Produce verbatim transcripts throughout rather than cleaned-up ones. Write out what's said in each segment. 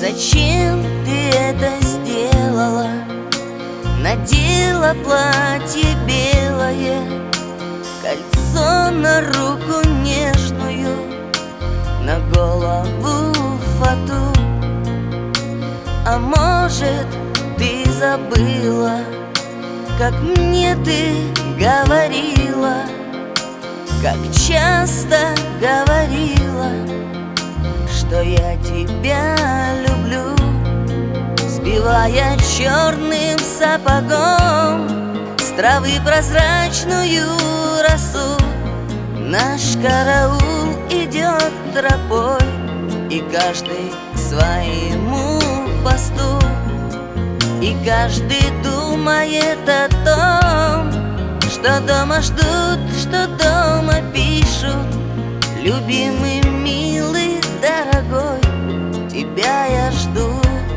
Зачем ты это сделала? Надела платье белое, кольцо на руку нежную, на голову фату. А может, ты забыла, как мне ты говорила, как часто говорила, что я тебя люблю, сбивая черным сапогом с травы прозрачную росу. Наш караул идет тропой, и каждый к своему посту, и каждый думает о том, что дома ждут, что дома пишут. Любимый, милый, дорогой, тебя я жду,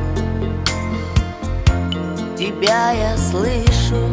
тебя я слышу.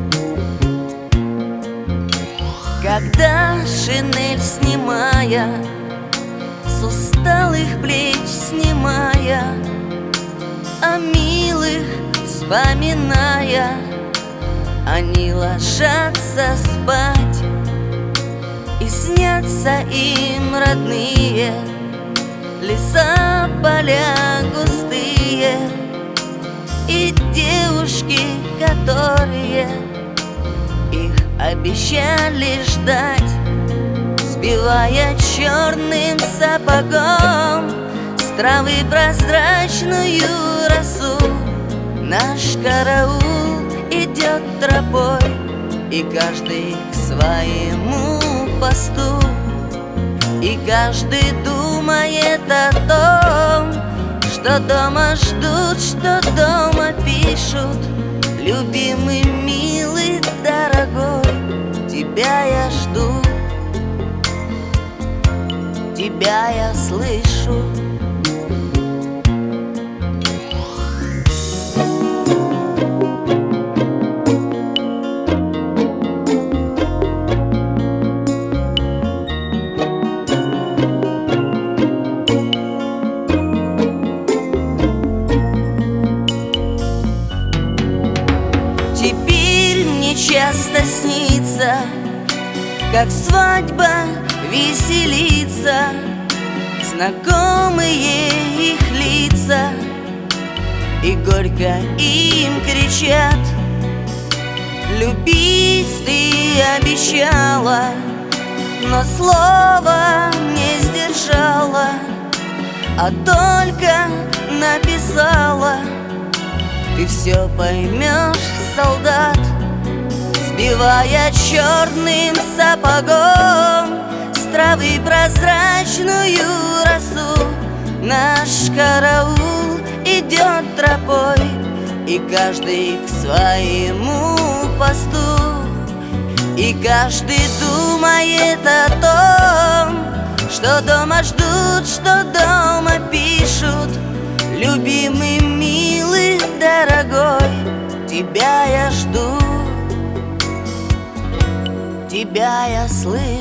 Когда шинель снимая, с усталых плеч снимая, о милых вспоминая, они ложатся спать, и снятся им родные леса, поля густые, и девушки, которые их обещали ждать, сбивая черным сапогом с травы прозрачную росу. Наш караул идет тропой, и каждый к своему посту, и каждый думает о том, что дома ждут, что дома пишут. Любимый, милый, дорогой, тебя я жду, тебя я слышу. Теперь мне часто снится, как свадьба веселится, знакомые их лица, и горько им кричат: любить ты обещала, но слова не сдержала, а только написала. Ты все поймешь, солдат, сбивая черным сапогом с травы прозрачную росу. Наш караул идет тропой, и каждый к своему посту, и каждый думает о том, что дома ждут, что дома пишут. Любимый, милый, дорогой, тебя я жду, тебя я слышу.